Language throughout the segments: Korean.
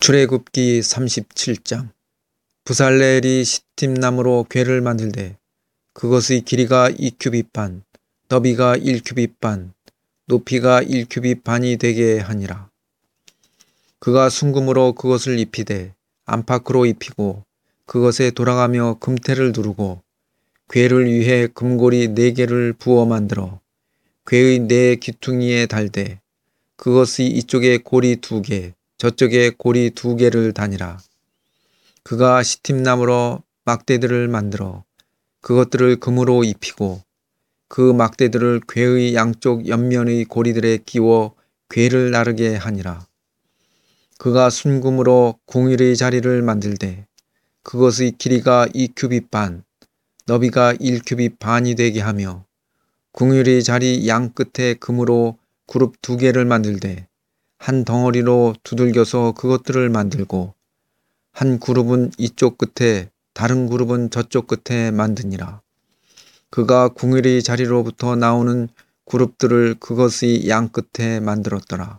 출애굽기 37장. 부살렐이 시팀나무로 궤를 만들되 그것의 길이가 2규빗 반, 너비가 1규빗 반, 높이가 1규빗 반이 되게 하니라. 그가 순금으로 그것을 입히되 안팎으로 입히고 그것에 돌아가며 금태를 두르고 궤를 위해 금고리 4개를 부어 만들어 궤의 4귀퉁이에 달되 그것의 이쪽에 고리 2개, 저쪽에 고리 2개를 다니라. 그가 시팀나무로 막대들을 만들어 그것들을 금으로 입히고 그 막대들을 궤의 양쪽 옆면의 고리들에 끼워 궤를 나르게 하니라. 그가 순금으로 궁일의 자리를 만들되 그것의 길이가 2규빗 반, 너비가 1규빗 반이 되게 하며 궁일의 자리 양 끝에 금으로 그룹 2개를 만들되 한 덩어리로 두들겨서 그것들을 만들고 한 그룹은 이쪽 끝에 다른 그룹은 저쪽 끝에 만드니라. 그가 궁일의 자리로부터 나오는 그룹들을 그것의 양 끝에 만들었더라.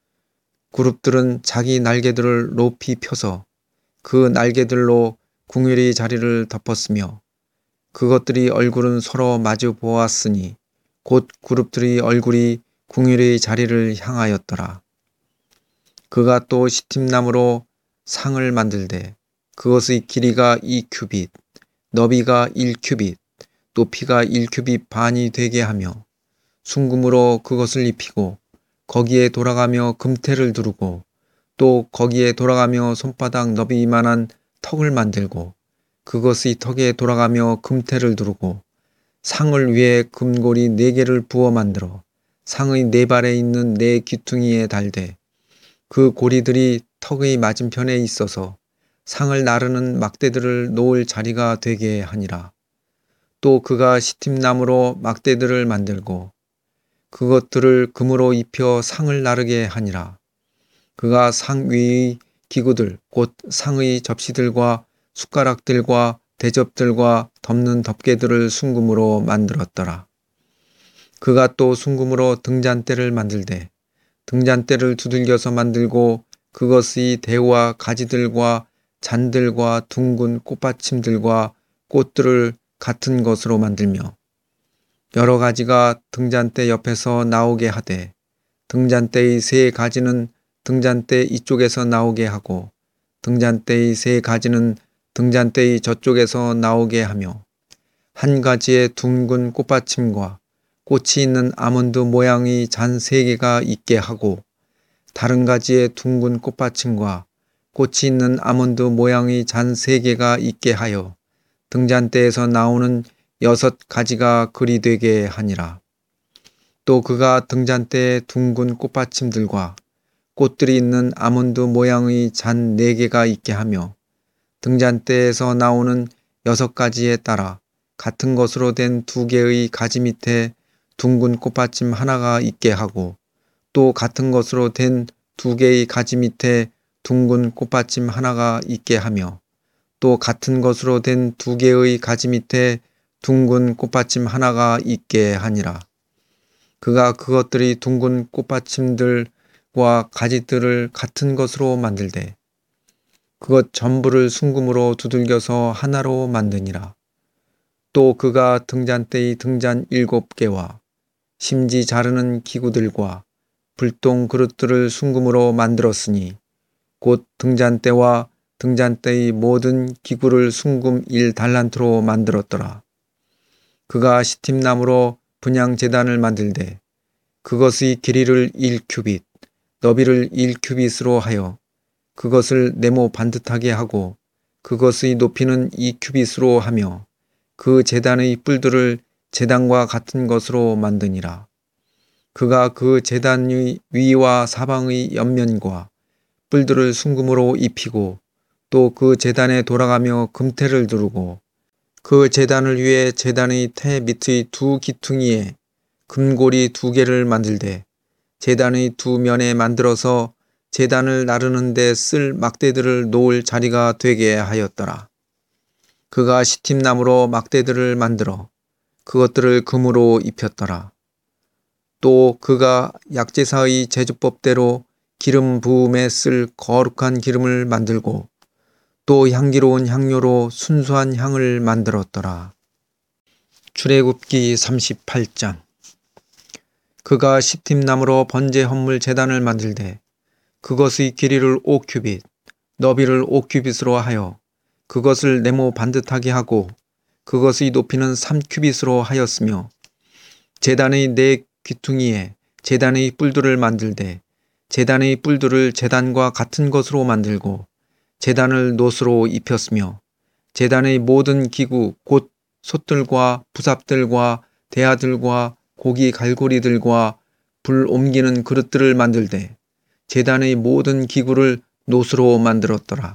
그룹들은 자기 날개들을 높이 펴서 그 날개들로 궁일의 자리를 덮었으며 그것들이 얼굴은 서로 마주 보았으니 곧 그룹들의 얼굴이 궁일의 자리를 향하였더라. 그가 또 시팀나무로 상을 만들되 그것의 길이가 2규빗, 너비가 1규빗, 높이가 1규빗 반이 되게 하며 순금으로 그것을 입히고 거기에 돌아가며 금태를 두르고 또 거기에 돌아가며 손바닥 너비만한 턱을 만들고 그것의 턱에 돌아가며 금태를 두르고 상을 위해 금고리 4개를 부어 만들어 상의 4발에 있는 4귀퉁이에 달되 그 고리들이 턱의 맞은편에 있어서 상을 나르는 막대들을 놓을 자리가 되게 하니라. 또 그가 시팀나무로 막대들을 만들고 그것들을 금으로 입혀 상을 나르게 하니라. 그가 상 위의 기구들 곧 상의 접시들과 숟가락들과 대접들과 덮는 덮개들을 순금으로 만들었더라. 그가 또 순금으로 등잔대를 만들되 등잔대를 두들겨서 만들고 그것의 대와 가지들과 잔들과 둥근 꽃받침들과 꽃들을 같은 것으로 만들며 여러 가지가 등잔대 옆에서 나오게 하되 등잔대의 3가지는 등잔대 이쪽에서 나오게 하고 등잔대의 3가지는 등잔대의 저쪽에서 나오게 하며 한 가지의 둥근 꽃받침과 꽃이 있는 아몬드 모양의 잔 3개가 있게 하고 다른 가지의 둥근 꽃받침과 꽃이 있는 아몬드 모양의 잔 3개가 있게 하여 등잔대에서 나오는 6가지가 그리 되게 하니라. 또 그가 등잔대에 둥근 꽃받침들과 꽃들이 있는 아몬드 모양의 잔 4개가 있게 하며 등잔대에서 나오는 6가지에 따라 같은 것으로 된 2개의 가지 밑에 둥근 꽃받침 하나가 있게 하고 또 같은 것으로 된 2개의 가지 밑에 둥근 꽃받침 하나가 있게 하며 또 같은 것으로 된 2개의 가지 밑에 둥근 꽃받침 하나가 있게 하니라. 그가 그것들이 둥근 꽃받침들과 가지들을 같은 것으로 만들되 그것 전부를 순금으로 두들겨서 하나로 만드니라. 또 그가 등잔대의 등잔 7개와 심지 자르는 기구들과 불똥 그릇들을 순금으로 만들었으니 곧 등잔대와 등잔대의 모든 기구를 순금 1달란트로 만들었더라. 그가 시팀나무로 분향제단을 만들되 그것의 길이를 1규빗, 너비를 1규빗으로 하여 그것을 네모 반듯하게 하고 그것의 높이는 2규빗으로 하며 그 제단의 뿔들을 제단과 같은 것으로 만드니라. 그가 그 제단의 위와 사방의 옆면과 뿔들을 순금으로 입히고 또 그 제단에 돌아가며 금태를 두르고 그 제단을 위해 제단의 태 밑의 2귀퉁이에 금고리 2개를 만들되 제단의 2면에 만들어서 제단을 나르는 데 쓸 막대들을 놓을 자리가 되게 하였더라. 그가 시팀나무로 막대들을 만들어 그것들을 금으로 입혔더라. 또 그가 약제사의 제주법대로 기름 부음에 쓸 거룩한 기름을 만들고 또 향기로운 향료로 순수한 향을 만들었더라. 출애굽기 38장. 그가 시팀나무로 번제 헌물 제단을 만들되 그것의 길이를 5규빗, 너비를 5규빗으로 하여 그것을 네모 반듯하게 하고 그것의 높이는 3규빗으로 하였으며 제단의 네 귀퉁이에 제단의 뿔들을 만들되 제단의 뿔들을 제단과 같은 것으로 만들고 제단을 놋으로 입혔으며 제단의 모든 기구 곧 솥들과 부삽들과 대야들과 고기 갈고리들과 불 옮기는 그릇들을 만들되 제단의 모든 기구를 놋으로 만들었더라.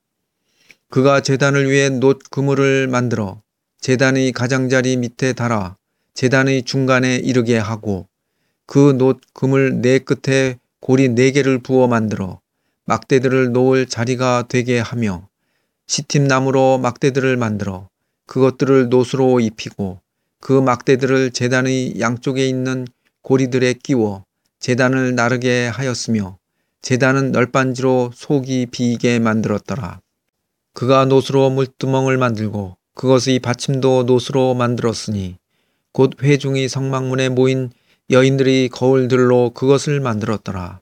그가 제단을 위해 놋 그물을 만들어 제단의 가장자리 밑에 달아 제단의 중간에 이르게 하고 그 놋 그물 네 끝에 고리 4개를 부어 만들어 막대들을 놓을 자리가 되게 하며 시팀나무로 막대들을 만들어 그것들을 놋으로 입히고 그 막대들을 제단의 양쪽에 있는 고리들에 끼워 제단을 나르게 하였으며 제단은 널빤지로 속이 비이게 만들었더라. 그가 놋으로 물두멍을 만들고 그것의 받침도 놋으로 만들었으니 곧 회중이 성막문에 모인 여인들의 거울들로 그것을 만들었더라.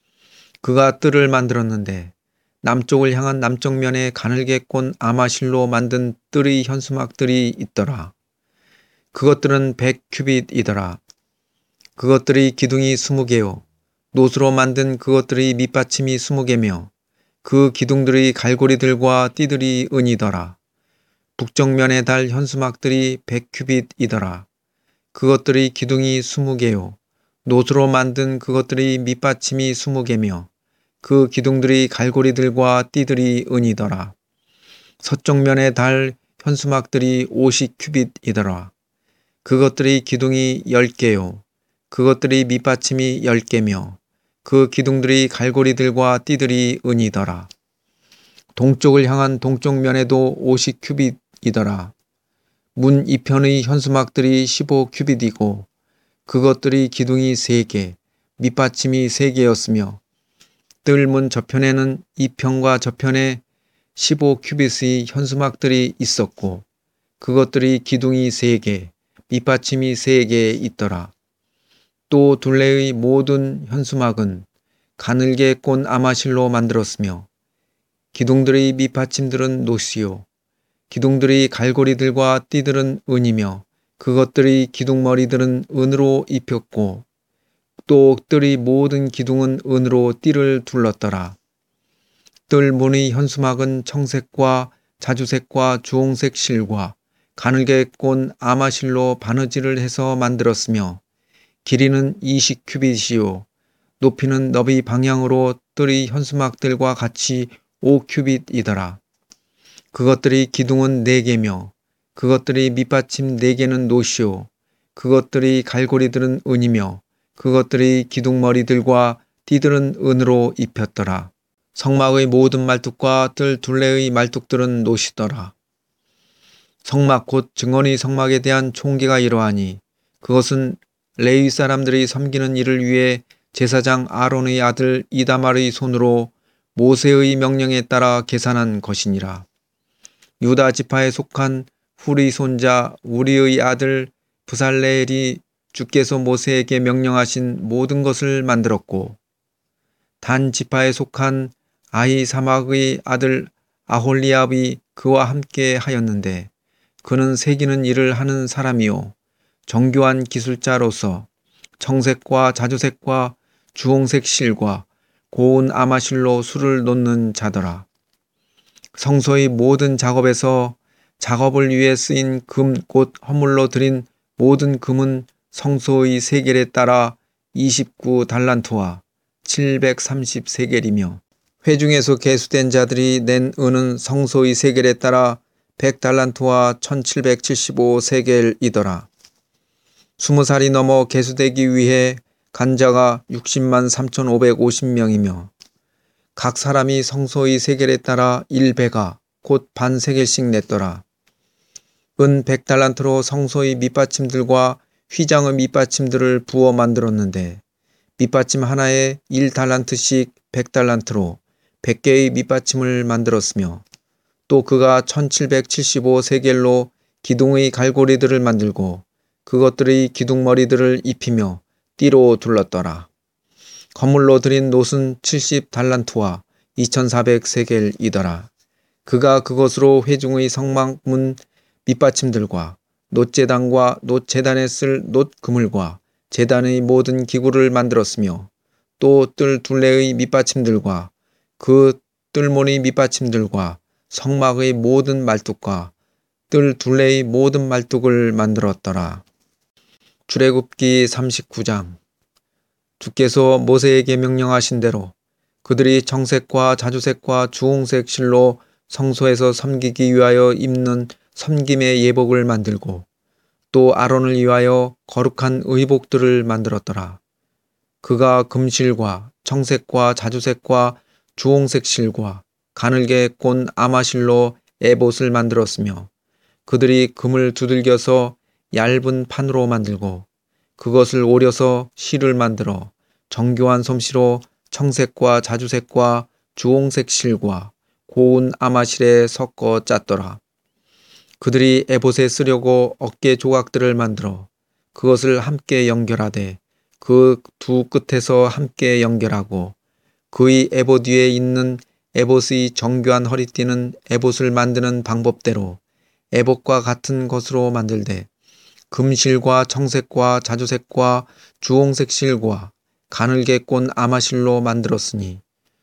그가 뜰을 만들었는데 남쪽을 향한 남쪽 면에 가늘게 꼰 아마실로 만든 뜰의 현수막들이 있더라. 그것들은 100규빗이더라. 그것들의 기둥이 20개요. 놋으로 만든 그것들의 밑받침이 20개며 그 기둥들의 갈고리들과 띠들이 은이더라. 북쪽면에 달 현수막들이 100규빗이더라. 그것들의 기둥이 20개요. 놋으로 만든 그것들의 밑받침이 20개며 그 기둥들의 갈고리들과 띠들이 은이더라. 서쪽면에 달 현수막들이 50규빗이더라. 그것들의 기둥이 10개요. 그것들의 밑받침이 10개며 그 기둥들의 갈고리들과 띠들이 은이더라. 동쪽을 향한 동쪽면에도 50규빗이더라. 문 이편의 현수막들이 15규빗이고 그것들의 기둥이 3개, 밑받침이 3개였으며 뜰문 저편에는 이편과 저편에 15규빗의 현수막들이 있었고 그것들의 기둥이 3개, 밑받침이 3개 있더라. 또 둘레의 모든 현수막은 가늘게 꼰 아마실로 만들었으며 기둥들의 밑받침들은 놋이요 기둥들의 갈고리들과 띠들은 은이며 그것들의 기둥머리들은 은으로 입혔고 또 뜰의 모든 기둥은 은으로 띠를 둘렀더라. 뜰 문의 현수막은 청색과 자주색과 주홍색 실과 가늘게 꼰 아마실로 바느질을 해서 만들었으며 길이는 20규빗이요 높이는 너비 방향으로 뜰의 현수막들과 같이 5규빗이더라. 그것들의 기둥은 4개며 그것들의 밑받침 4개는 놋이요 그것들의 갈고리들은 은이며 그것들의 기둥머리들과 띠들은 은으로 입혔더라. 성막의 모든 말뚝과 뜰 둘레의 말뚝들은 놋이더라. 성막 곧 증언의 성막에 대한 총계가 이러하니 그것은 레위 사람들이 섬기는 일을 위해 제사장 아론의 아들 이다말의 손으로 모세의 명령에 따라 계산한 것이니라. 유다 지파에 속한 훌의 손자 우리의 아들 부살레엘이 주께서 모세에게 명령하신 모든 것을 만들었고 단 지파에 속한 아히사막의 아들 아홀리압이 그와 함께 하였는데 그는 새기는 일을 하는 사람이요 정교한 기술자로서 청색과 자주색과 주홍색 실과 고운 아마실로 술을 놓는 자더라. 성소의 모든 작업에서 작업을 위해 쓰인 금 곧 허물로 드린 모든 금은 성소의 세겔에 따라 29달란트와 730세겔이며 회중에서 계수된 자들이 낸 은은 성소의 세겔에 따라 100달란트와 1775세겔이더라. 20살이 넘어 계수되기 위해 간자가 60만 3,550명이며 각 사람이 성소의 세겔에 따라 1베가 곧 반 세겔씩 냈더라. 은 100달란트로 성소의 밑받침들과 휘장의 밑받침들을 부어 만들었는데 밑받침 하나에 1달란트씩 100달란트로 100개의 밑받침을 만들었으며 또 그가 1775세겔로 기둥의 갈고리들을 만들고 그것들의 기둥머리들을 입히며 띠로 둘렀더라. 건물로 들인 놋은 70달란트와 2400세겔이더라. 그가 그것으로 회중의 성막문 밑받침들과 놋제단과 놋제단에 쓸 놋그물과 제단의 모든 기구를 만들었으며 또 뜰 둘레의 밑받침들과 그 뜰모니 밑받침들과 성막의 모든 말뚝과 뜰 둘레의 모든 말뚝을 만들었더라. 출애굽기 39장. 주께서 모세에게 명령하신 대로 그들이 청색과 자주색과 주홍색 실로 성소에서 섬기기 위하여 입는 섬김의 예복을 만들고 또 아론을 위하여 거룩한 의복들을 만들었더라. 그가 금실과 청색과 자주색과 주홍색 실과 가늘게 꼰 아마실로 에봇을 만들었으며 그들이 금을 두들겨서 얇은 판으로 만들고 그것을 오려서 실을 만들어 정교한 솜씨로 청색과 자주색과 주홍색 실과 고운 아마실에 섞어 짰더라. 그들이 에봇에 쓰려고 어깨 조각들을 만들어 그것을 함께 연결하되 그 두 끝에서 함께 연결하고 그의 에봇 위에 있는 에봇의 정교한 허리띠는 에봇을 만드는 방법대로 에봇과 같은 것으로 만들되 금실과 청색과 자주색과 주홍색 실과 가늘게 꼰 아마실로 만들었으니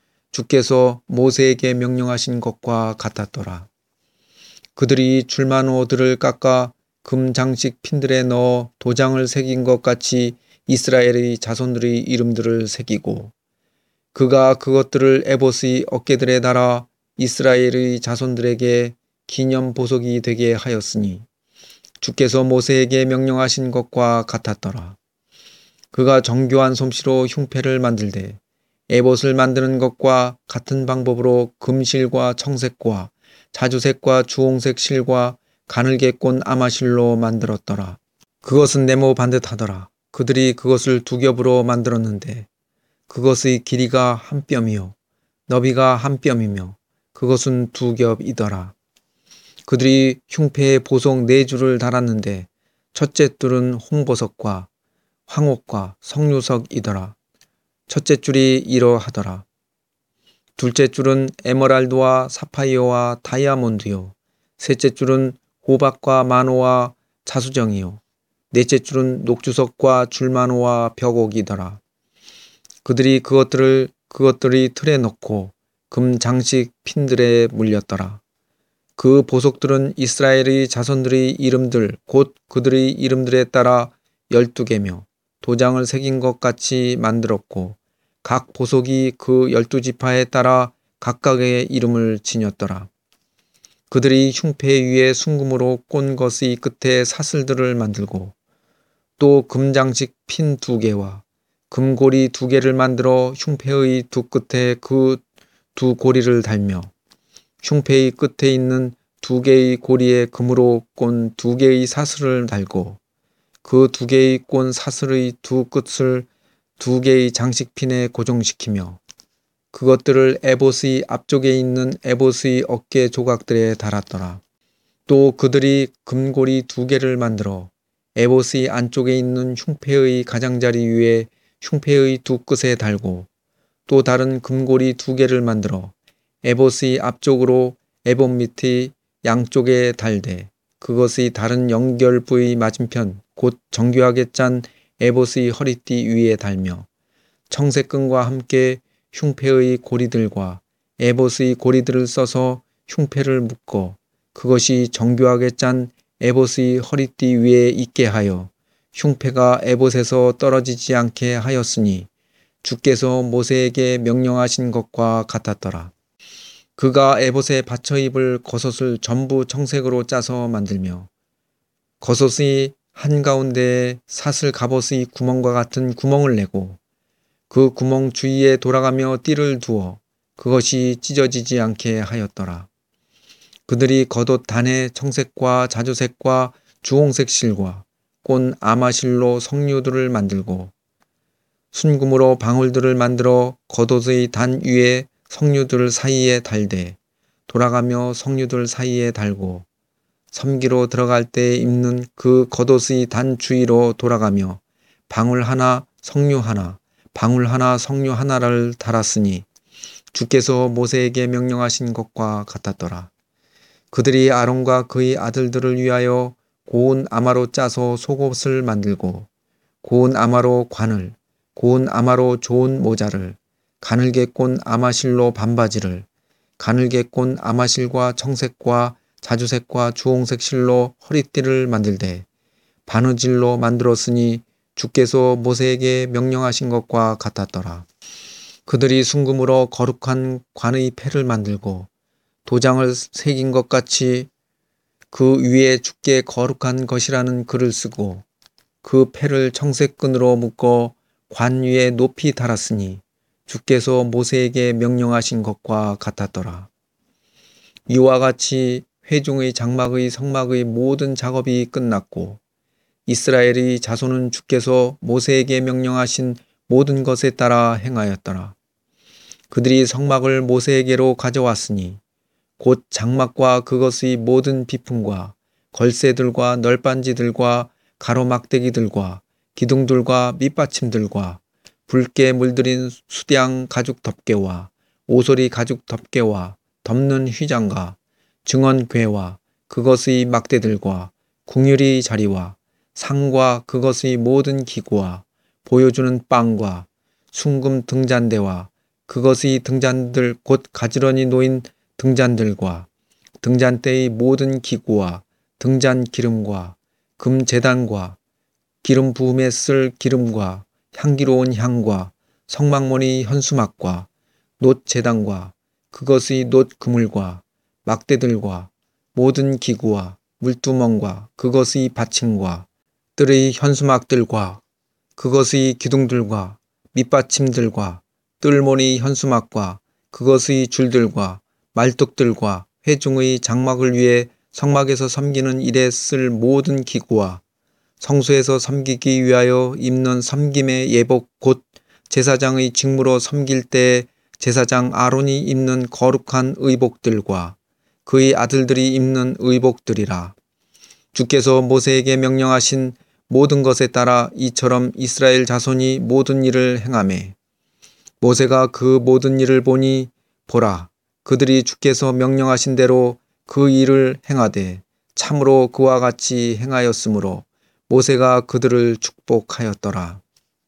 주께서 모세에게 명령하신 것과 같았더라. 그들이 줄마노들을 깎아 금 장식 핀들에 넣어 도장을 새긴 것 같이 이스라엘의 자손들의 이름들을 새기고 그가 그것들을 에봇의 어깨들에 달아 이스라엘의 자손들에게 기념 보석이 되게 하였으니 주께서 모세에게 명령하신 것과 같았더라. 그가 정교한 솜씨로 흉패를 만들되 에봇을 만드는 것과 같은 방법으로 금실과 청색과 자주색과 주홍색 실과 가늘게 꼰 아마실로 만들었더라. 그것은 네모 반듯하더라. 그들이 그것을 두 겹으로 만들었는데 그것의 길이가 한 뼘이요 너비가 한 뼘이며 그것은 두 겹이더라. 그들이 흉패에 보석 4줄을 달았는데 첫째 줄은 홍보석과 황옥과 석류석이더라. 첫째 줄이 이러하더라. 둘째 줄은 에메랄드와 사파이어와 다이아몬드요. 셋째 줄은 호박과 마노와 자수정이요. 넷째 줄은 녹주석과 줄마노와 벽옥이더라. 그들이 그것들이 틀에 넣고 금 장식 핀들에 물렸더라. 그 보석들은 이스라엘의 자손들의 이름들 곧 그들의 이름들에 따라 12개며 도장을 새긴 것 같이 만들었고 각 보석이 그 12지파에 따라 각각의 이름을 지녔더라. 그들이 흉패 위에 순금으로 꼰 것의 끝에 사슬들을 만들고 또 금장식 핀 2개와 금고리 2개를 만들어 흉패의 두 끝에 그 두 고리를 달며 흉패의 끝에 있는 2개의 고리에 금으로 꼰 2개의 사슬을 달고 그 2개의 꼰 사슬의 두 끝을 2개의 장식핀에 고정시키며 그것들을 에봇의 앞쪽에 있는 에봇의 어깨 조각들에 달았더라. 또 그들이 금고리 2개를 만들어 에봇의 안쪽에 있는 흉패의 가장자리 위에 흉패의 두 끝에 달고 또 다른 금고리 2개를 만들어 에봇의 앞쪽으로 에봇 밑의 양쪽에 달되 그것의 다른 연결 부의 맞은편 곧 정교하게 짠 에봇의 허리띠 위에 달며 청색끈과 함께 흉패의 고리들과 에봇의 고리들을 써서 흉패를 묶어 그것이 정교하게 짠 에봇의 허리띠 위에 있게 하여 흉패가 에봇에서 떨어지지 않게 하였으니 주께서 모세에게 명령하신 것과 같았더라. 그가 에봇에 받쳐 입을 겉옷을 전부 청색으로 짜서 만들며 겉옷의 한가운데에 사슬 갑옷의 구멍과 같은 구멍을 내고 그 구멍 주위에 돌아가며 띠를 두어 그것이 찢어지지 않게 하였더라. 그들이 겉옷 단에 청색과 자주색과 주홍색 실과 꼰 아마실로 석류들을 만들고 순금으로 방울들을 만들어 겉옷의 단 위에 성류들 사이에 달되 돌아가며 성류들 사이에 달고 섬기로 들어갈 때 입는 그 겉옷의 단 주위로 돌아가며 방울 하나 성류 하나 방울 하나 성류 하나를 달았으니 주께서 모세에게 명령하신 것과 같았더라. 그들이 아론과 그의 아들들을 위하여 고운 아마로 짜서 속옷을 만들고 고운 아마로 관을 고운 아마로 좋은 모자를 가늘게 꼰 아마실로 반바지를 가늘게 꼰 아마실과 청색과 자주색과 주홍색 실로 허리띠를 만들되 바느질로 만들었으니 주께서 모세에게 명령하신 것과 같았더라. 그들이 순금으로 거룩한 관의 패를 만들고 도장을 새긴 것 같이 그 위에 주께 거룩한 것이라는 글을 쓰고 그 패를 청색 끈으로 묶어 관 위에 높이 달았으니 주께서 모세에게 명령하신 것과 같았더라. 이와 같이 회중의 장막의 성막의 모든 작업이 끝났고 이스라엘의 자손은 주께서 모세에게 명령하신 모든 것에 따라 행하였더라. 그들이 성막을 모세에게로 가져왔으니 곧 장막과 그것의 모든 비품과 걸새들과 널빤지들과 가로막대기들과 기둥들과 밑받침들과 붉게 물들인 수량 가죽 덮개와 오소리 가죽 덮개와 덮는 휘장과 증언궤와 그것의 막대들과 궁유리 자리와 상과 그것의 모든 기구와 보여주는 빵과 순금 등잔대와 그것의 등잔들 곧 가지런히 놓인 등잔들과 등잔대의 모든 기구와 등잔 기름과 금 제단과 기름 부음에 쓸 기름과 향기로운 향과 성막머리 현수막과 놋 제단과 그것의 놋 그물과 막대들과 모든 기구와 물두멍과 그것의 받침과 뜰의 현수막들과 그것의 기둥들과 밑받침들과 뜰모니 현수막과 그것의 줄들과 말뚝들과 회중의 장막을 위해 성막에서 섬기는 일에 쓸 모든 기구와 성소에서 섬기기 위하여 입는 섬김의 예복 곧 제사장의 직무로 섬길 때 제사장 아론이 입는 거룩한 의복들과 그의 아들들이 입는 의복들이라. 주께서 모세에게 명령하신 모든 것에 따라 이처럼 이스라엘 자손이 모든 일을 행하매 모세가 그 모든 일을 보니 보라 그들이 주께서 명령하신 대로 그 일을 행하되 참으로 그와 같이 행하였으므로 모세가 그들을 축복하였더라.